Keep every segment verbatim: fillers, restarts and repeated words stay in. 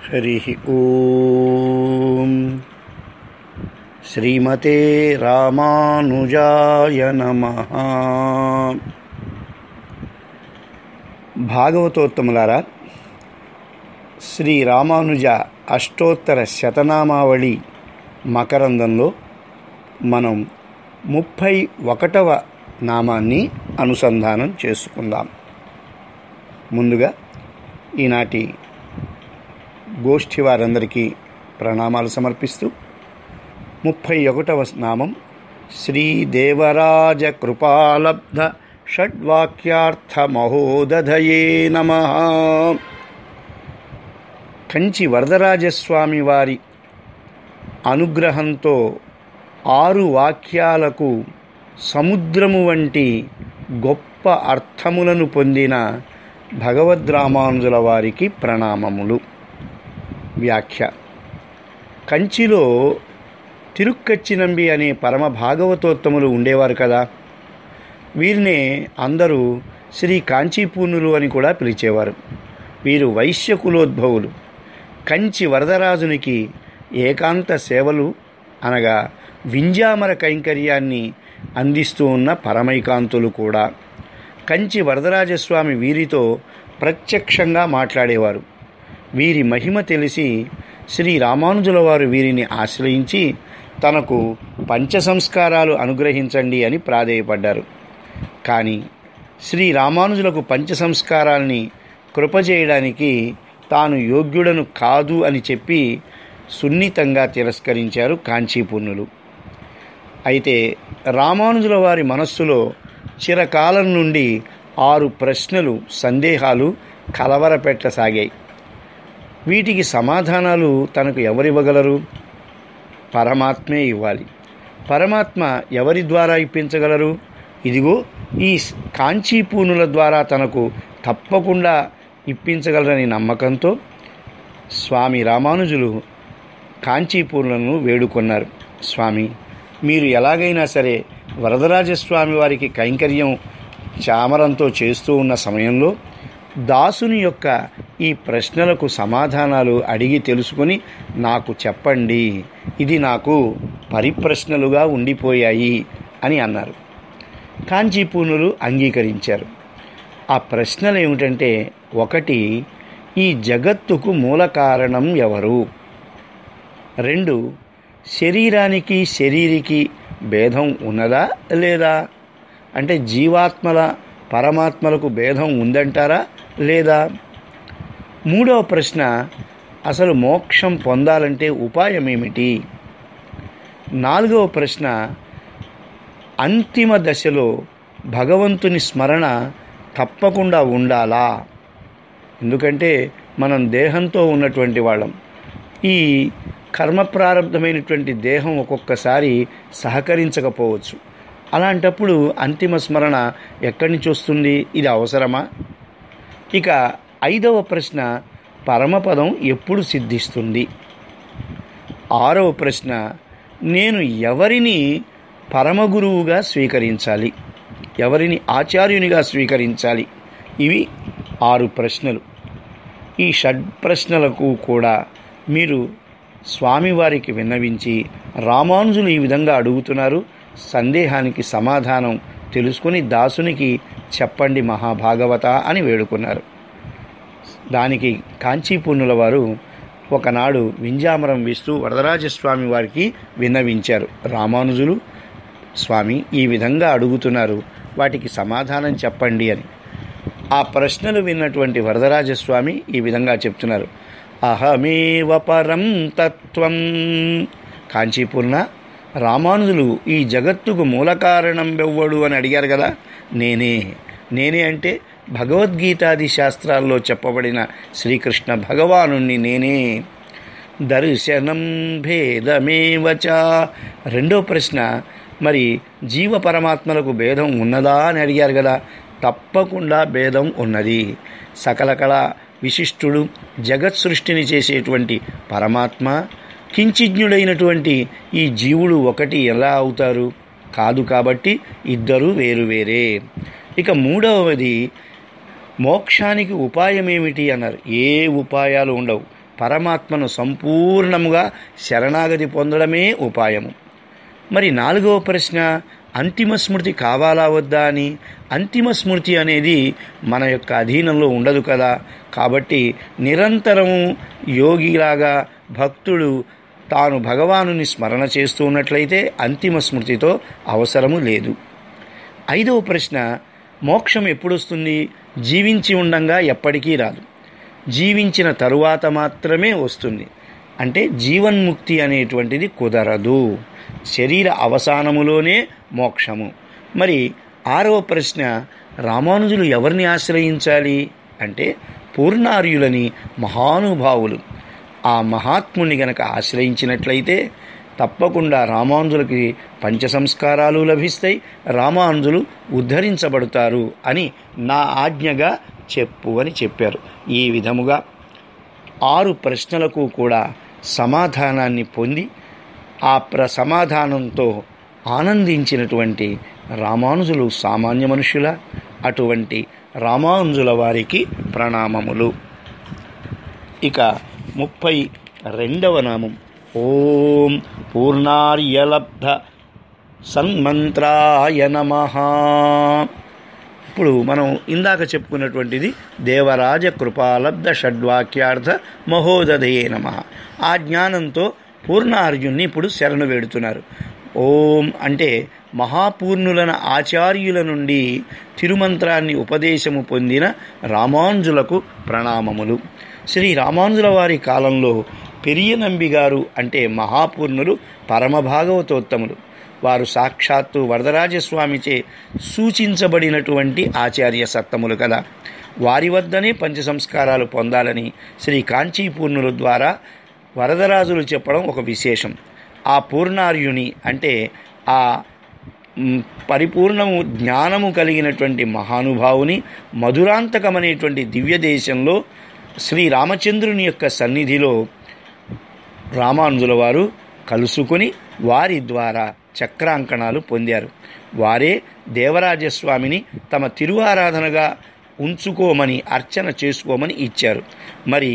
హరి ఓం. శ్రీమతే రామానుజాయ నమః. భాగవతోత్తములారా, శ్రీ రామానుజ అష్టోత్తర శతనామావళి మకరందంలో మనం ముప్పై ఒకటవ నామాన్ని అనుసంధానం చేసుకుందాం. ముందుగా ఈనాటి గోష్ఠి వారందరికీ ప్రణామాలు సమర్పిస్తూ ముప్పై ఒకటవ నామం శ్రీదేవరాజ కృపాలబ్ధ షడ్వాక్యార్థ మహోదధయే నమః. కంచి వరదరాజస్వామి వారి అనుగ్రహంతో ఆరు వాక్యాలకు సముద్రము వంటి గొప్ప అర్థములను పొందిన భగవద్రామానుజుల వారికి ప్రణామములు. వ్యాఖ్య. కంచిలో తిరుక్కచ్చినంబి అనే పరమ భాగవతోత్తములు ఉండేవారు కదా. వీరినే అందరూ శ్రీ కాంచీపూర్ణులు అని కూడా పిలిచేవారు. వీరు వైశ్య కులోద్భవులు. కంచి వరదరాజునికి ఏకాంత సేవలు అనగా వింజామర కైంకర్యాన్ని అందిస్తూ ఉన్న పరమైకాంతులు కూడా. కంచి వరదరాజస్వామి వీరితో ప్రత్యక్షంగా మాట్లాడేవారు. వీరి మహిమ తెలిసి శ్రీ రామానుజుల వారు వీరిని ఆశ్రయించి తనకు పంచ సంస్కారాలు అనుగ్రహించండి అని ప్రాధేయపడ్డారు. కానీ శ్రీ రామానుజులకు పంచ సంస్కారాల్ని కృపజేయడానికి తాను యోగ్యుడను కాదు అని చెప్పి సున్నితంగా తిరస్కరించారు కాంచీపూర్ణులు. అయితే రామానుజుల వారి మనస్సులో చిరకాలం నుండి ఆరు ప్రశ్నలు, సందేహాలు కలవరపెట్టసాగాయి. వీటికి సమాధానాలు తనకు ఎవరివ్వగలరు? పరమాత్మే ఇవ్వాలి. పరమాత్మ ఎవరి ద్వారా ఇప్పించగలరు? ఇదిగో ఈ కాంచీపూర్ణుల ద్వారా తనకు తప్పకుండా ఇప్పించగలరని నమ్మకంతో స్వామి రామానుజులు కాంచీపూర్ణులను వేడుకొన్నారు. స్వామి, మీరు ఎలాగైనా సరే వరదరాజస్వామి వారికి కైంకర్యం చామరంతో చేస్తూ ఉన్న సమయంలో దాసుని యొక్క ఈ ప్రశ్నలకు సమాధానాలు అడిగి తెలుసుకొని నాకు చెప్పండి. ఇది నాకు పరిప్రశ్నలుగా ఉండిపోయాయి అని అన్నారు. కాంచీపూర్ణులు అంగీకరించారు. ఆ ప్రశ్నలు ఏమిటంటే, ఒకటి, ఈ జగత్తుకు మూల కారణం ఎవరు? రెండు, శరీరానికి శరీరికి భేదం ఉన్నదా లేదా? అంటే జీవాత్మల పరమాత్మలకు భేదం ఉందంటారా లేదా? మూడవ ప్రశ్న, అసలు మోక్షం పొందాలంటే ఉపాయం ఏమిటి? నాలుగవ ప్రశ్న, అంతిమ దశలో భగవంతుని స్మరణ తప్పకుండా ఉండాలా? ఎందుకంటే మనం దేహంతో ఉన్నటువంటి వాళ్ళం. ఈ కర్మ ప్రారంభమైనటువంటి దేహం ఒక్కొక్కసారి సహకరించకపోవచ్చు. అలాంటప్పుడు అంతిమ స్మరణ ఎక్కడి నుంచి వస్తుంది? ఇది అవసరమా? ఇక ఐదవ ప్రశ్న, పరమపదం ఎప్పుడు సిద్ధిస్తుంది? ఆరవ ప్రశ్న, నేను ఎవరిని పరమగురువుగా స్వీకరించాలి, ఎవరిని ఆచార్యునిగా స్వీకరించాలి? ఇవి ఆరు ప్రశ్నలు. ఈ షడ్ ప్రశ్నలకు కూడా మీరు స్వామివారికి విన్నవించి, రామానుజులు ఈ విధంగా అడుగుతున్నారు, సందేహానికి సమాధానం తెలుసుకొని దాసునికి చెప్పండి మహాభాగవత అని వేడుకున్నారు. దానికి కాంచీపూర్ణుల వారు ఒకనాడు వింజామరం వేస్తూ వరదరాజస్వామి వారికి విన్నవించారు. రామానుజులు స్వామి ఈ విధంగా అడుగుతున్నారు, వాటికి సమాధానం చెప్పండి అని. ఆ ప్రశ్నలు విన్నటువంటి వరదరాజస్వామి ఈ విధంగా చెప్తున్నారు. అహమేవ పరం తత్వం. కాంచీపూర్ణ, రామానుజులు ఈ జగత్తుకు మూల కారణం ఎవ్వడు అని అడిగారు కదా. నేనే. నేనే అంటే భగవద్గీతాది శాస్త్రాల్లో చెప్పబడిన శ్రీకృష్ణ భగవానుణ్ణి నేనే. దర్శనం భేదమేవచ. రెండో ప్రశ్న, మరి జీవ పరమాత్మలకు భేదం ఉన్నదా అని అడిగారు కదా. తప్పకుండా భేదం ఉన్నది. సకల కళ విశిష్టుడు, జగత్ సృష్టిని చేసేటువంటి పరమాత్మ, కించిజ్ఞుడైనటువంటి ఈ జీవుడు ఒకటి ఎలా అవుతారు? కాదు. కాబట్టి ఇద్దరు వేరు వేరే. ఇక మూడవది, మోక్షానికి ఉపాయం ఏమిటి అన్నారు. ఏ ఉపాయాలు ఉండవు. పరమాత్మను సంపూర్ణముగా శరణాగతి పొందడమే ఉపాయము. మరి నాలుగవ ప్రశ్న, అంతిమ స్మృతి కావాలా వద్దా అని. అంతిమ స్మృతి అనేది మన యొక్క అధీనంలో ఉండదు కదా. కాబట్టి నిరంతరము యోగిలాగా భక్తుడు తాను భగవానుని స్మరణ చేస్తూ ఉన్నట్లయితే అంతిమ స్మృతితో అవసరము లేదు. ఐదవ ప్రశ్న, మోక్షం ఎప్పుడు వస్తుంది? జీవించి ఉండంగా ఎప్పటికీ రాదు, జీవించిన తరువాత మాత్రమే వస్తుంది. అంటే జీవన్ముక్తి అనేటువంటిది కుదరదు, శరీర అవసానములోనే మోక్షము. మరి ఆరవ ప్రశ్న, రామానుజులు ఎవరిని ఆశ్రయించాలి అంటే పూర్ణార్యులని, మహానుభావులు. ఆ మహాత్ముని గనక ఆశ్రయించినట్లయితే తప్పకుండా రామానుజులకి పంచ సంస్కారాలు లభిస్తాయి, రామానుజులు ఉద్ధరించబడతారు అని నా ఆజ్ఞగా చెప్పు అని చెప్పారు. ఈ విధముగా ఆరు ప్రశ్నలకు కూడా సమాధానాన్ని పొంది ఆ ప్ర సమాధానంతో ఆనందించినటువంటి రామానుజులు సామాన్య మనుషుల. అటువంటి రామానుజుల వారికి ప్రణామములు. ఇక ముప్పై రెండవ నామం, ఓం పూర్ణార్యలబ్ధ సన్మంత్రాయ నమః. ఇప్పుడు మనం ఇందాక చెప్పుకున్నటువంటిది దేవరాజ కృపాలబ్ధ షడ్వాక్యార్థ మహోదధయే నమః. ఆ జ్ఞానంతో పూర్ణార్యుణ్ణి ఇప్పుడు శరణు వేడుతున్నారు. ఓం అంటే మహాపూర్ణులన ఆచార్యుల నుండి తిరుమంత్రాన్ని ఉపదేశము పొందిన రామానుజులకు ప్రణామములు. శ్రీ రామానుజుల వారి కాలంలో పెరియనంబి గారు అంటే మహాపూర్ణులు, పరమభాగవతోత్తములు. వారు సాక్షాత్తు వరదరాజస్వామిచే సూచించబడినటువంటి ఆచార్య సత్తములు కదా. వారి వద్దనే పంచ సంస్కారాలు పొందాలని శ్రీ కాంచీపూర్ణుల ద్వారా వరదరాజులు చెప్పడం ఒక విశేషం. ఆ పూర్ణార్యుని అంటే ఆ పరిపూర్ణము జ్ఞానము కలిగినటువంటి మహానుభావుని మధురాంతకమనేటువంటి దివ్య దేశంలో శ్రీ రామచంద్రుని యొక్క సన్నిధిలో రామానుజుల వారు కలుసుకొని వారి ద్వారా చక్రాంకణాలు పొందారు. వారే దేవరాజస్వామిని తమ తిరువారాధనగా ఉంచుకోమని, అర్చన చేసుకోమని ఇచ్చారు. మరి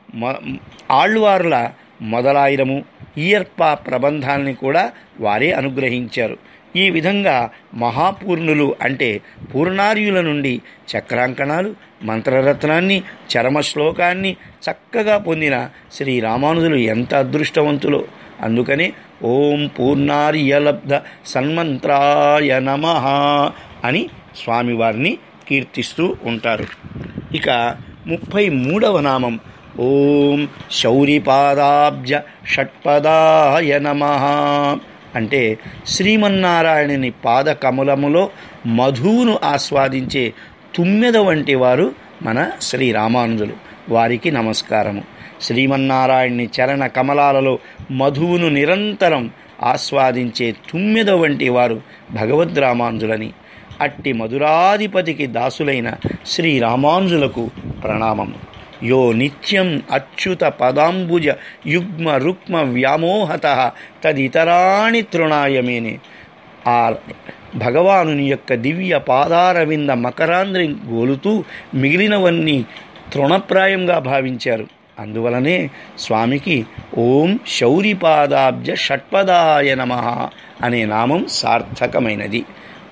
ఆళ్వారుల మొదలాయిరము ఈయర్ప ప్రబంధాన్ని కూడా వారే అనుగ్రహించారు. ఈ విధంగా మహాపూర్ణులు అంటే పూర్ణార్యుల నుండి చక్రాంకణాలు, మంత్రరత్నాన్ని, చరమ శ్లోకాన్ని చక్కగా పొందిన శ్రీ రామానుజులు ఎంత అదృష్టవంతులో. అందుకనే ఓం పూర్ణార్యలబ్ధ సన్మంత్రాయ నమః అని స్వామివారిని కీర్తిస్తూ ఉంటారు. ఇక ముప్పై మూడవ నామం, ఓం శౌరిపాదాబ్జ షట్పదాయ నమః. అంటే శ్రీమన్నారాయణుని పాద కమలములో మధువును ఆస్వాదించే తుమ్మెద వంటి వారు మన శ్రీ రామానుజులు. వారికి నమస్కారము. శ్రీమన్నారాయణుని చరణ కమలాలలో మధువును నిరంతరం ఆస్వాదించే తుమ్మెద వంటి వారు భగవద్ రామానుజులని. అట్టి మధురాధిపతికి దాసులైన శ్రీ రామానుజులకు ప్రణామము. యో నిత్యం అచ్యుత పదాంబుజ యుగ్మ రుక్మ వ్యామోహత తదితరాణి తృణాయమేనే. ఆ భగవానుని యొక్క దివ్య పాదారవింద మకరాంధ్రి గోలుతూ మిగిలినవన్నీ తృణప్రాయంగా భావించారు. అందువలనే స్వామికి ఓం శౌరిపాదాబ్జ షట్పదాయ నమః అనే నామం సార్థకమైనది.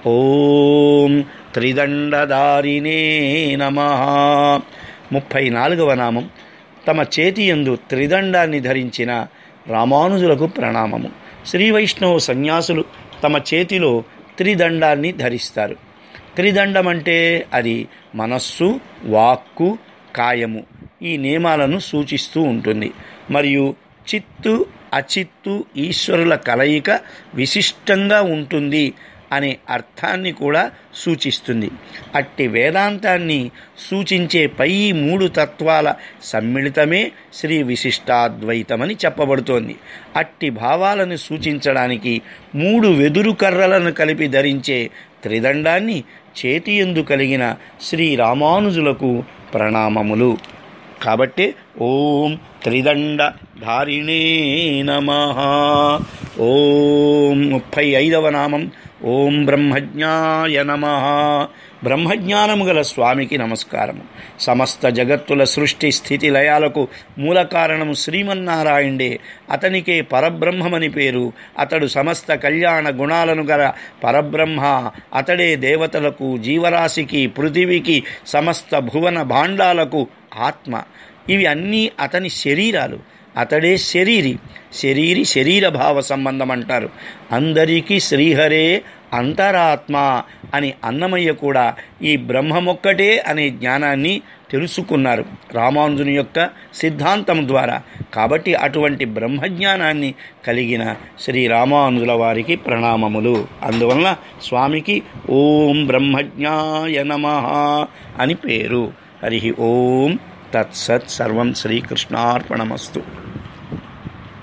ఓం త్రిదండధారిణే నమః. ముప్పై నాలుగవ నామం, తమ చేతి యందు త్రిదండాన్ని ధరించిన రామానుజులకు ప్రణామము. శ్రీ వైష్ణవ సన్యాసులు తమ చేతిలో త్రిదండాన్ని ధరిస్తారు. త్రిదండం అంటే అది మనస్సు, వాక్కు, కాయము ఈ నియమాలను సూచిస్తూ ఉంటుంది. మరియు చిత్తు, అచిత్తు ఈశ్వరుల కలయిక విశిష్టంగా ఉంటుంది అనే అర్థాన్ని కూడా సూచిస్తుంది. అట్టి వేదాంతాన్ని సూచించే పై మూడు తత్వాల సమ్మిళితమే శ్రీ విశిష్టాద్వైతమని చెప్పబడుతోంది. అట్టి భావాలను సూచించడానికి మూడు వెదురు కర్రలను కలిపి ధరించే త్రిదండాన్ని చేతియందు కలిగిన శ్రీ రామానుజులకు ప్రణామములు. కాబట్టి ఓం త్రిదండ ధారిణే నమః. ఓం ముప్పై ఐదవ నామం, ఓం బ్రహ్మజ్ఞాయ నమః. బ్రహ్మజ్ఞానము గల స్వామికి నమస్కారము. సమస్త జగత్తుల సృష్టి స్థితి లయాలకు మూల కారణము శ్రీమన్నారాయణుడే. అతనికే పరబ్రహ్మమని పేరు. అతడు సమస్త కళ్యాణ గుణాలను గల పరబ్రహ్మ. అతడే దేవతలకు, జీవరాశికి, పృథివికి, సమస్త భువన భాండాలకు ఆత్మ. ఇవి అన్నీ అతని శరీరాలు. అతడే శరీరి. శరీరి శరీరభావ సంబంధం అంటారు. అందరికీ శ్రీహరే అంతరాత్మ అని అన్నమయ్య కూడా ఈ బ్రహ్మమొక్కటే అనే జ్ఞానాన్ని తెలుసుకున్నారు రామానుజుని యొక్క సిద్ధాంతం ద్వారా. కాబట్టి అటువంటి బ్రహ్మజ్ఞానాన్ని కలిగిన శ్రీ రామానుజుల వారికి ప్రణామములు. అందువలన స్వామికి ఓం బ్రహ్మజ్ఞాయ నమః అని పేరు. హరి ఓం తత్సత్. సర్వం శ్రీకృష్ణార్పణమస్తు.